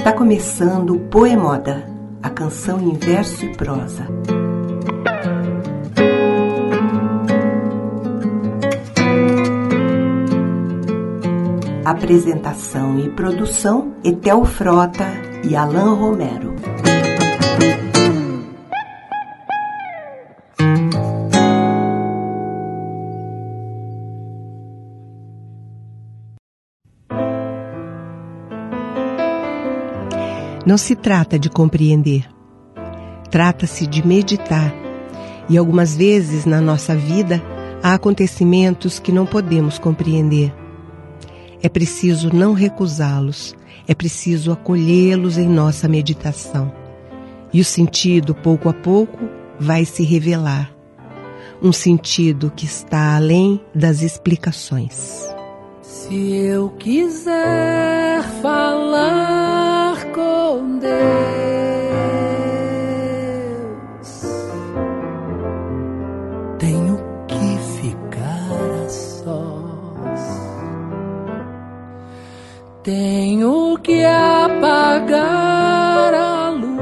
Está começando o Poemoda, a canção em verso e prosa. Apresentação e produção, Etel Frota e Alan Romero. Não se trata de compreender, trata-se de meditar. E algumas vezes na nossa vida há acontecimentos que não podemos compreender. É preciso não recusá-los, é preciso acolhê-los em nossa meditação. E o sentido, pouco a pouco, vai se revelar. Um sentido que está além das explicações. Se eu quiser falar com Deus, tenho que ficar a sós, tenho que apagar a luz,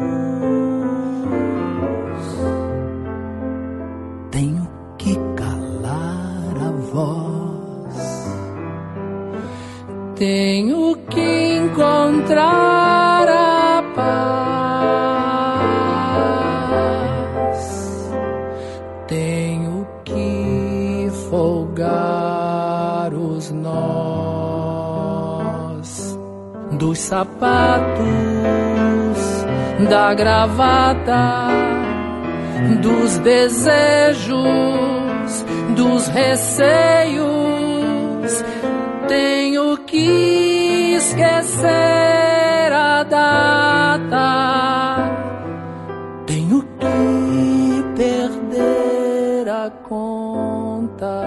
tenho que calar a voz, tenho que encontrar a paz, tenho que folgar os nós dos sapatos, da gravata, dos desejos, dos receios. Tenho que esquecer a data, tenho que perder a conta,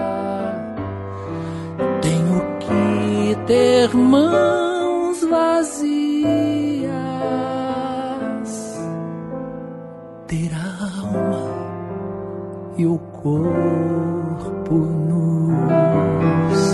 tenho que ter mãos vazias, ter a alma e o corpo nus.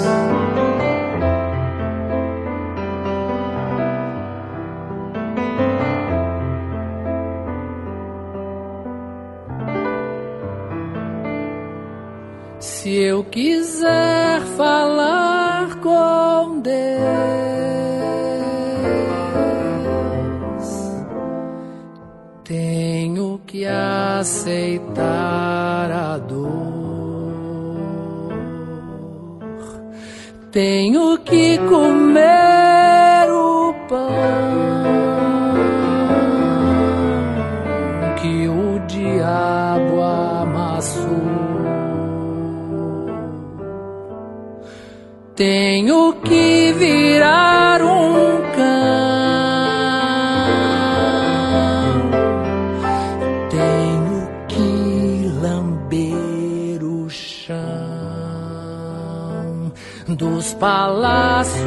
Se eu quiser falar com Deus, tenho que aceitar a dor, tenho que comer o pão que o diabo amassou. Tenho que virar um cão, tenho que lamber o chão dos palácios,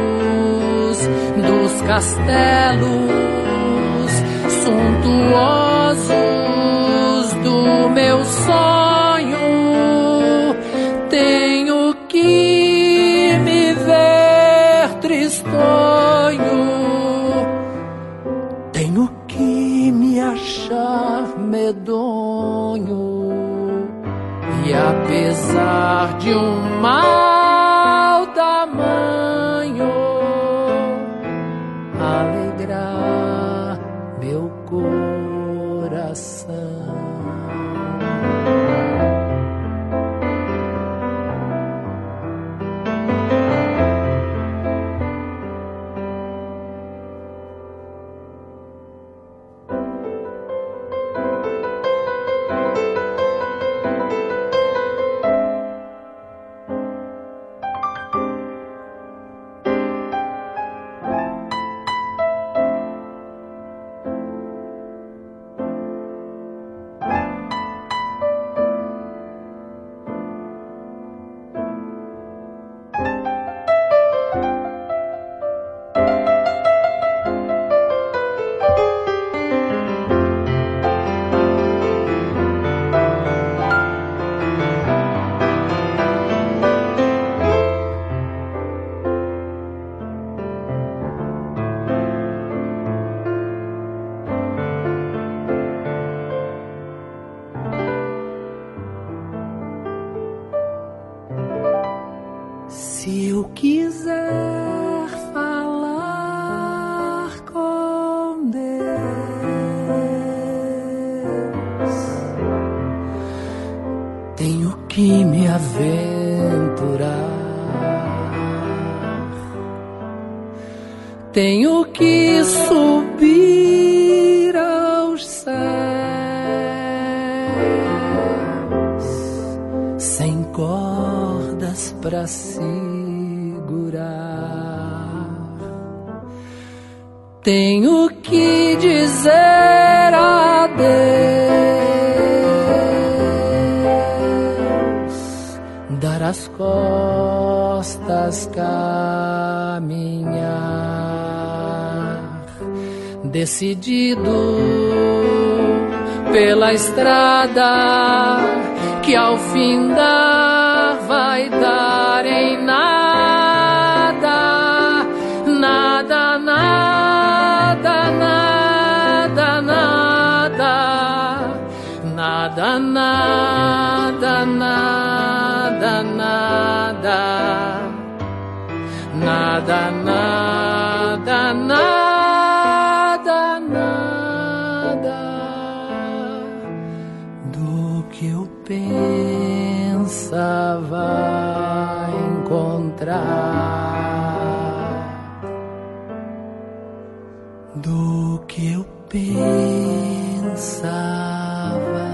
dos castelos suntuosos do meu sonho. Tenho que tristonho, tenho que me achar medonho e apesar de um mau tamanho alegrar meu coração. Se eu quiser falar com Deus, tenho que me aventurar, tenho que subir aos céus, sem cordas pra segurar. Tenho que dizer adeus, dar as costas, caminhar, decidido pela estrada que ao findar vai dar em nada, nada, nada, nada, nada, nada, nada, nada, nada, nada, nada, nada do que eu pensava encontrar, do que eu pensava.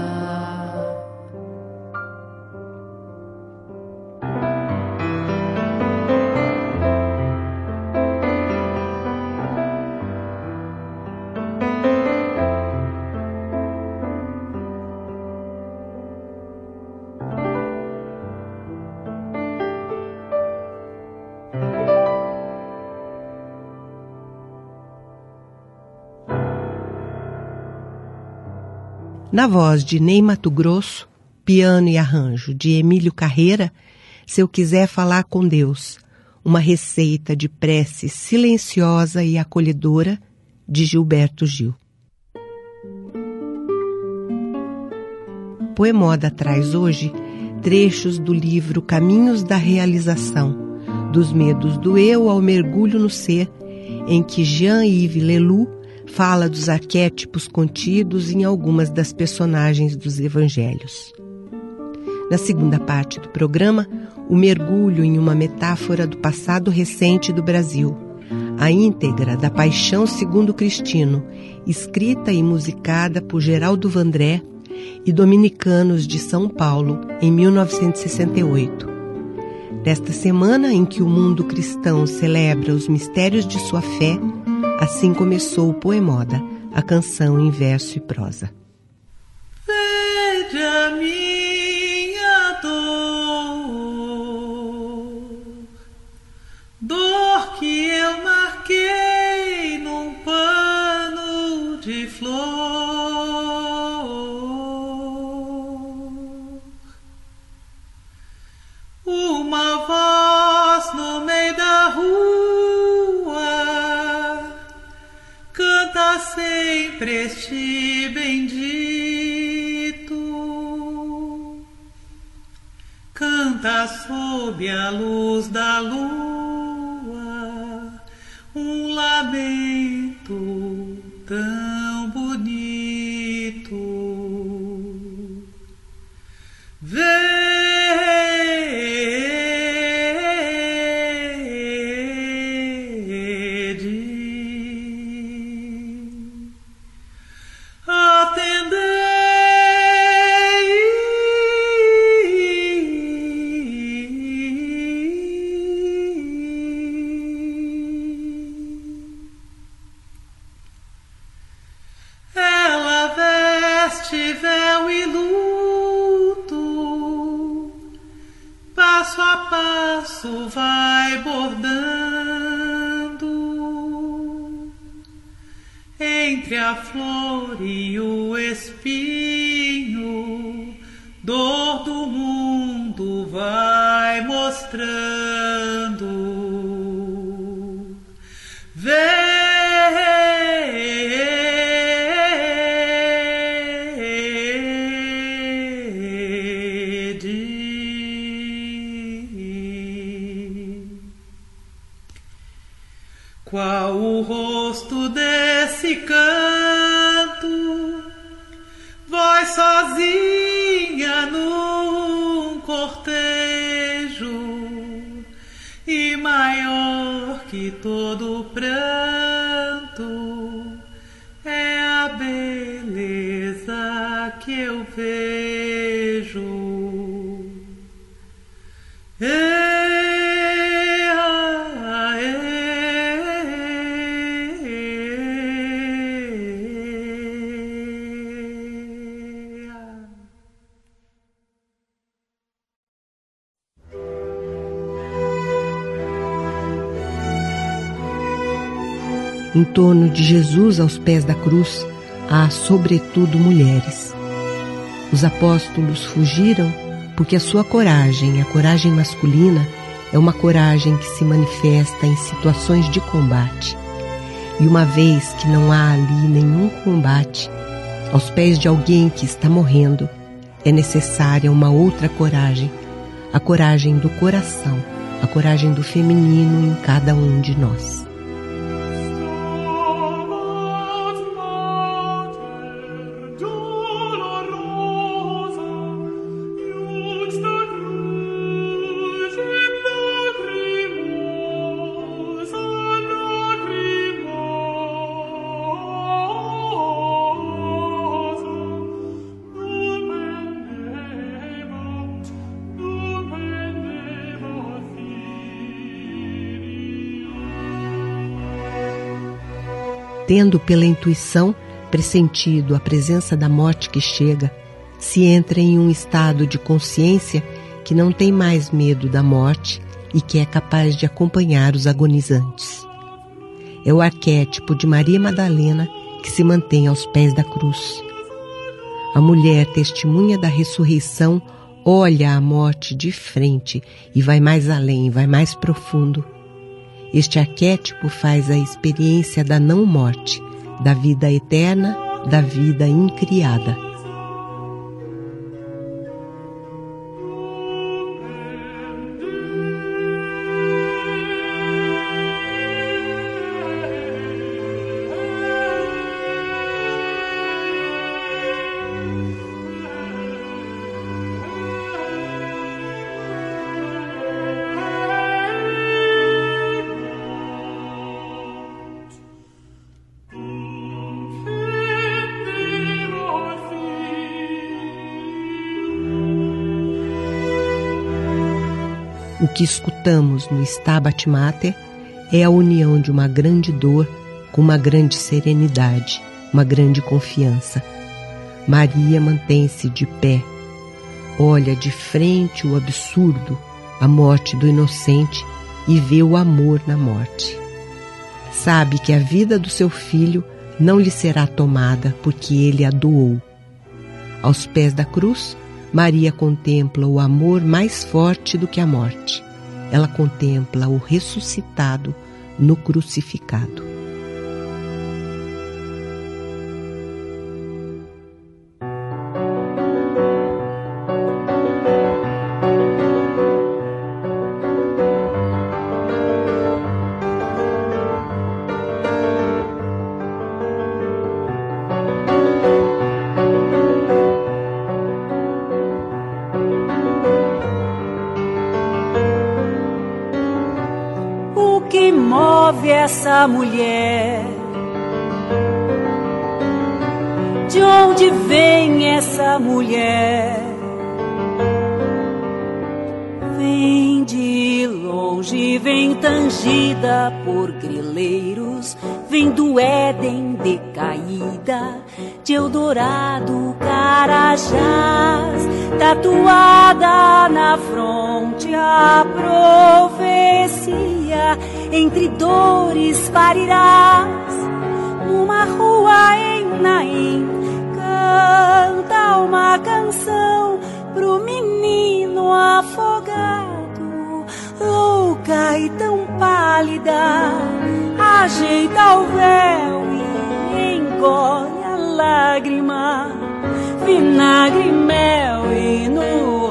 Na voz de Ney Matogrosso, piano e arranjo de Emílio Carreira, Se Eu Quiser Falar com Deus, uma receita de prece silenciosa e acolhedora de Gilberto Gil. Poemoda traz hoje trechos do livro Caminhos da Realização, dos medos do eu ao mergulho no ser, em que Jean-Yves Leloup fala dos arquétipos contidos em algumas das personagens dos evangelhos. Na segunda parte do programa, o mergulho em uma metáfora do passado recente do Brasil, a íntegra da Paixão segundo Cristino, escrita e musicada por Geraldo Vandré e dominicanos de São Paulo em 1968. Nesta semana em que o mundo cristão celebra os mistérios de sua fé, assim começou o Poemoda, a canção em verso e prosa. Vede a minha dor que eu marquei num pano de flor. Uma voz no meio da rua canta sempre este bendito, canta sob a luz da lua um lamento tão bonito. Véu e luto, passo a passo vai bordando entre a flor e o espinho, dor do mundo vai mostrando. Qual o rosto desse canto? Voz sozinha num cortejo, e maior que todo pranto é a beleza que eu vejo. Em torno de Jesus, aos pés da cruz, há sobretudo mulheres. Os apóstolos fugiram porque a sua coragem, a coragem masculina, é uma coragem que se manifesta em situações de combate. E uma vez que não há ali nenhum combate, aos pés de alguém que está morrendo, é necessária uma outra coragem, a coragem do coração, a coragem do feminino em cada um de nós. Tendo pela intuição pressentido a presença da morte que chega, se entra em um estado de consciência que não tem mais medo da morte e que é capaz de acompanhar os agonizantes. É o arquétipo de Maria Madalena que se mantém aos pés da cruz. A mulher testemunha da ressurreição olha a morte de frente e vai mais além, vai mais profundo. Este arquétipo faz a experiência da não-morte, da vida eterna, da vida incriada. O que escutamos no Stabat Mater é a união de uma grande dor com uma grande serenidade, uma grande confiança. Maria mantém-se de pé, olha de frente o absurdo, a morte do inocente, e vê o amor na morte. Sabe que a vida do seu filho não lhe será tomada porque ele a doou. Aos pés da cruz, Maria contempla o amor mais forte do que a morte. Ela contempla o ressuscitado no crucificado. Que move essa mulher? De onde vem essa mulher? Vem de longe, vem tangida por grileiros, vem do Éden decaída, de Eldorado, Carajás, tatuada na fronte a profecia, entre dores parirás, numa rua em Naim, canta uma canção pro menino afogado, louca e tão pálida, ajeita o véu e engole a lágrima, vinagre e mel, e no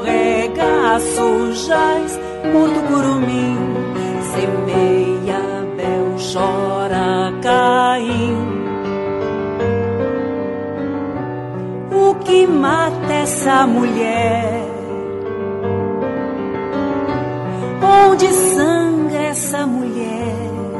regaço jaz morto curumim, semeia bel chora Caim. O que mata essa mulher? Onde sangra essa mulher?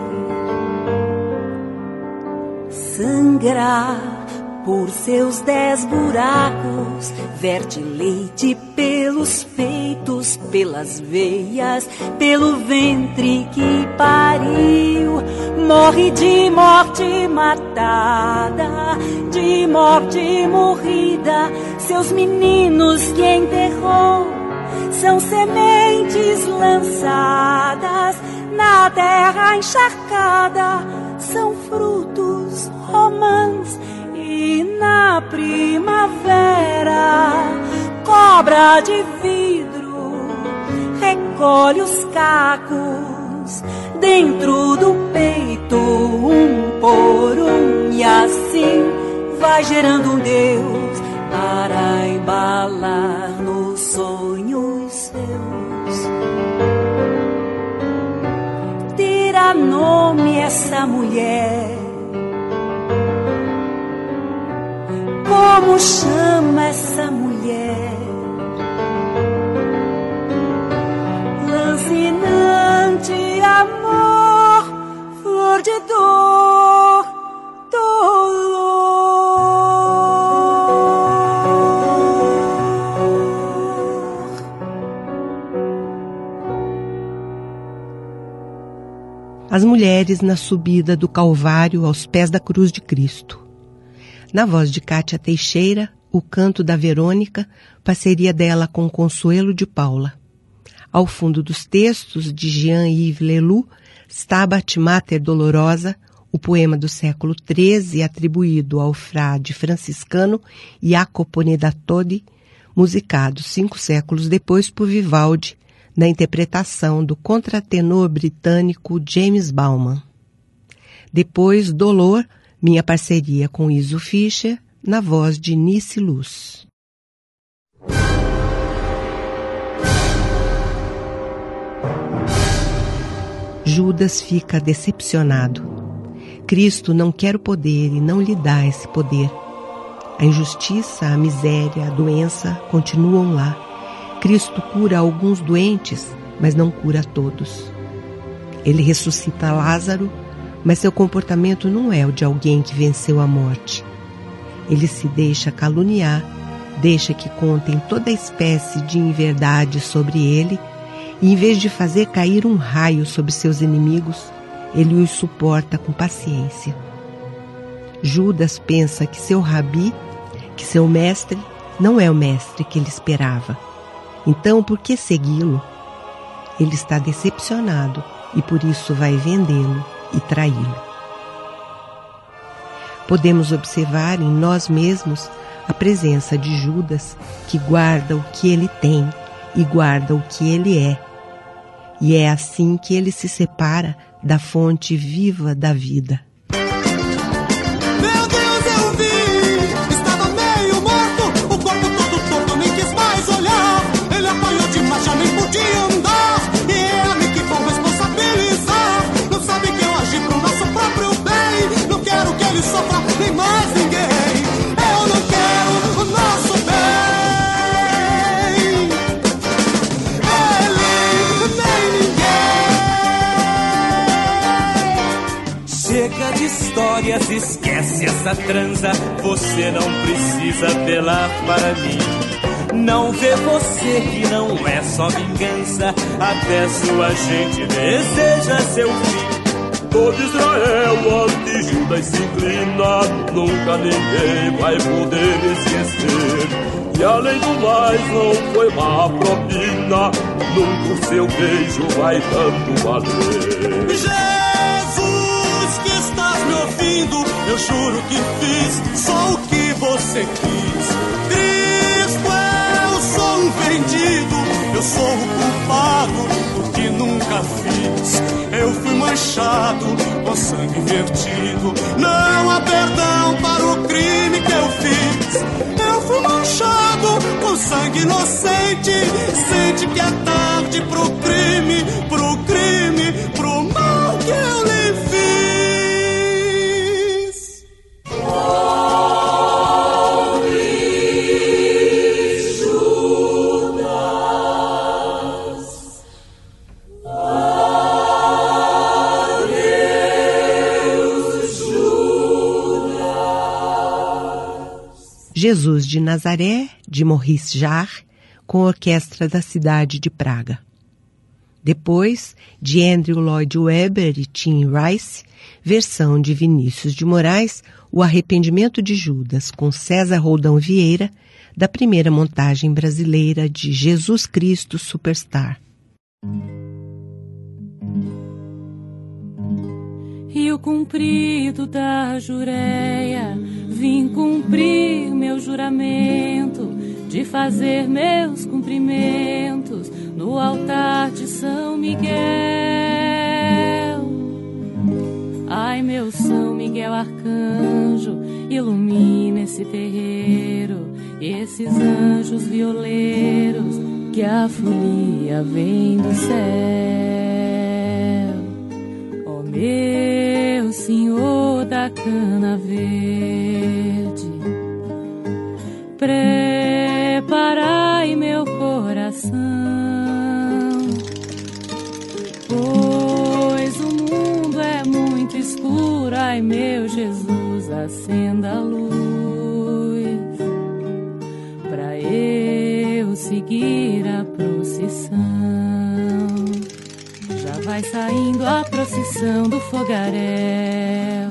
Sangra por seus 10 buracos, verte leite pelos peitos, pelas veias, pelo ventre que pariu. Morre de morte matada, de morte morrida. Seus meninos que enterrou são sementes lançadas na terra encharcada, são frutos romãs. E na primavera, cobra de vidro recolhe os cacos dentro do peito, um por um, e assim vai gerando um Deus para embalar nos sonhos seus. Terá nome essa mulher? Como chama essa mulher? Lancinante amor, flor de dor, dolor. As mulheres na subida do Calvário aos pés da cruz de Cristo. Na voz de Cátia Teixeira, o canto da Verônica, parceria dela com Consuelo de Paula. Ao fundo dos textos de Jean-Yves Leloup, Stabat Mater Dolorosa, o poema do século XIII atribuído ao frade franciscano Jacopone da Todi, musicado 5 séculos depois por Vivaldi, na interpretação do contratenor britânico James Bauman. Depois, Dolor, minha parceria com Iso Fischer, na voz de Nice Luz. Judas fica decepcionado. Cristo não quer o poder e não lhe dá esse poder. A injustiça, a miséria, a doença continuam lá. Cristo cura alguns doentes, mas não cura todos. Ele ressuscita Lázaro, mas seu comportamento não é o de alguém que venceu a morte. Ele se deixa caluniar, deixa que contem toda espécie de inverdade sobre ele, e em vez de fazer cair um raio sobre seus inimigos, ele os suporta com paciência. Judas pensa que seu rabi, que seu mestre, não é o mestre que ele esperava. Então, por que segui-lo? Ele está decepcionado e por isso vai vendê-lo e traí-lo. Podemos observar em nós mesmos a presença de Judas, que guarda o que ele tem e guarda o que ele é. E é assim que ele se separa da fonte viva da vida. Meu Deus, eu vi! Estava meio morto, o corpo todo torto, nem quis mais olhar. Ele apanhou demais, já nem podia andar. E é a mim que vão responsabilizar. Não sabe que eu agi pro nosso próprio bem. Não quero que ele sofra, nem mais ninguém. Eu não quero o nosso bem. Chega de histórias, esquece essa transa. Você não precisa apelar para mim. Não vê você que não é só vingança. Até sua gente deseja seu fim. Todo Israel ante Judas se inclina. Nunca ninguém vai poder esquecer. E além do mais não foi má propina. Nunca o seu beijo vai tanto valer. Que estás me ouvindo, eu juro que fiz só o que você quis. Cristo, eu sou um vendido, eu sou o culpado do que nunca fiz. Eu fui manchado com sangue vertido, não há perdão para o crime que eu fiz. Eu fui manchado com sangue inocente, sente que é tarde pro crime, pro mal que eu lhe fiz. Jesus de Nazaré, de Maurice Jarre, com a orquestra da cidade de Praga. Depois, de Andrew Lloyd Webber e Tim Rice, versão de Vinícius de Moraes, O Arrependimento de Judas, com César Roldão Vieira, da primeira montagem brasileira de Jesus Cristo Superstar. Rio comprido da Jureia, vim cumprir meu juramento de fazer meus cumprimentos no altar de São Miguel. Ai, meu São Miguel Arcanjo, ilumina esse terreiro, esses anjos violeiros que a folia vem do céu. Ó meu Senhor da cana verde, preparai meu coração, pois o mundo é muito escuro. Ai, meu Jesus, acenda a luz pra eu seguir a procissão. Já vai saindo a procissão do fogaréu,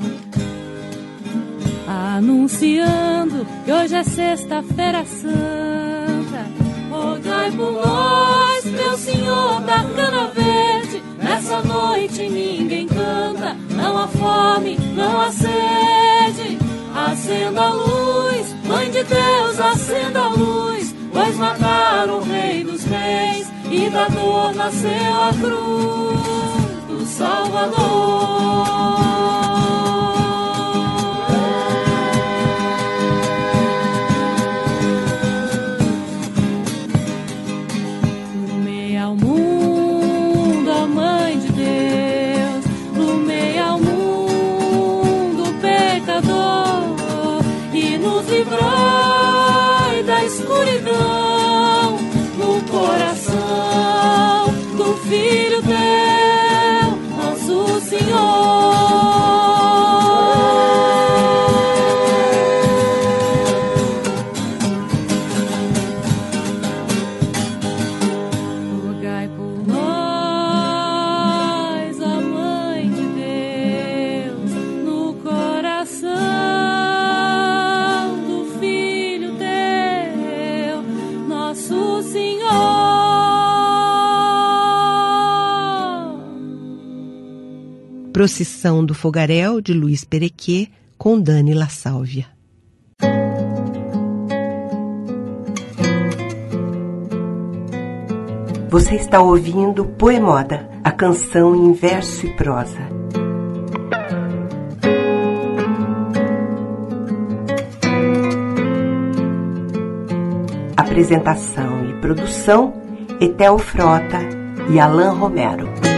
anunciando que hoje é sexta-feira santa. Rogai por nós, meu Senhor da cana verde. Nessa noite ninguém canta, não há fome, não há sede. Acenda a luz, Mãe de Deus, acenda a luz, pois mataram o Rei dos Reis e da dor nasceu a cruz do Salvador. Livrai da escuridão no coração do Filho teu, nosso Senhor. Rogai por nós, ó Mãe de Deus, no coração Procissão do Fogaréu, de Luiz Perequê, com Dani La Sálvia. Você está ouvindo Poemoda, a canção em verso e prosa. Apresentação e produção, Etel Frota e Alain Romero.